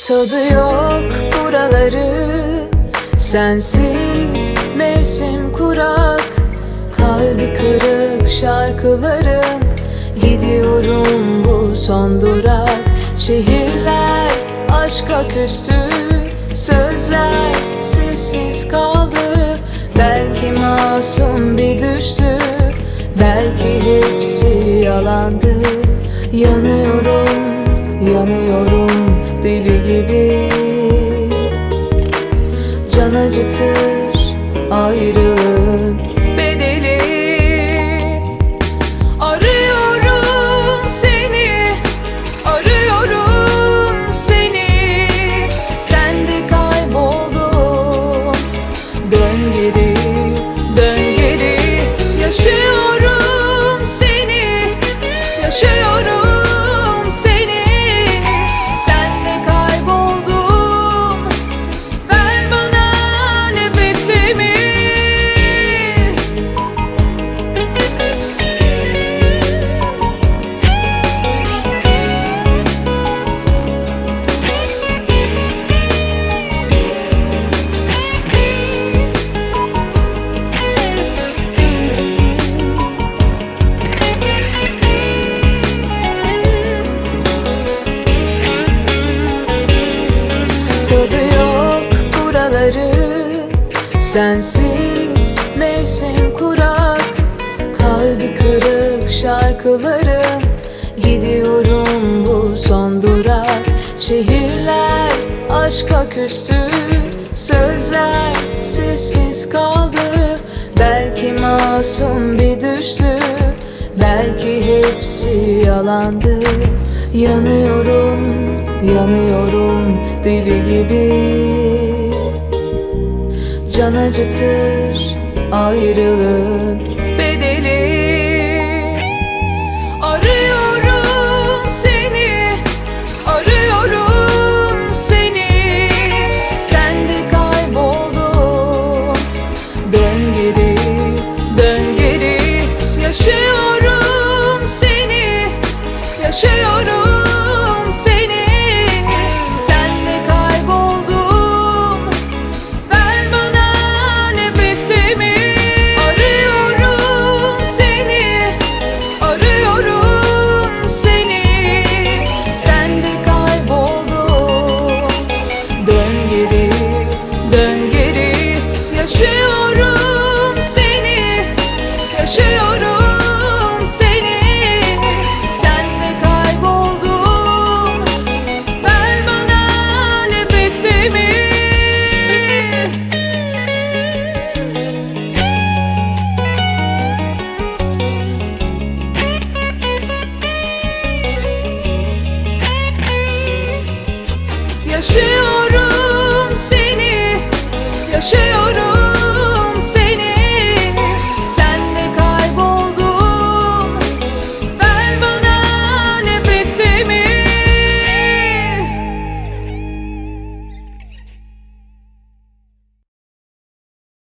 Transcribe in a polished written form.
Tadı yok buraların, sensiz mevsim kurak. Kalbi kırık şarkıların, gidiyorum bu son durak. Şehirler aşka küstü, sözler sessiz kaldı. Belki masum bir düştü, belki hepsi yalandı. Yanıyorum, yanıyorum deli gibi. Can acıtır ayrılığın bedeli. Arıyorum seni, arıyorum seni. Sen de kayboldun. Dön geri, dön geri. Yaşıyorum seni, yaşıyorum seni. Sen de kayboldun. Ver bana nefesimi. Tadı yok buraların, sensiz mevsim kurak. Kalbi kırık şarkıların, gidiyorum bu son durak. Şehirler aşka küstü, sözler sessiz kaldı. Belki masum bir düştü, belki hepsi yalandı. Yanıyorum, yanıyorum deli gibi. Can acıtır ayrılığın bedeli. Arıyorum seni, arıyorum seni. Sen de kayboldun. Dön geri, dön geri. Yaşıyorum seni, yaşıyorum seni. Sen de kayboldun. Ver bana nefesimi. Arıyorum seni, arıyorum seni. Sen de kayboldun. Dön geri, dön geri. Yaşıyorum seni, yaşıyorum seni. Sen de kayboldun. Ver bana nefesimi. Yaşıyorum seni, yaşıyorum.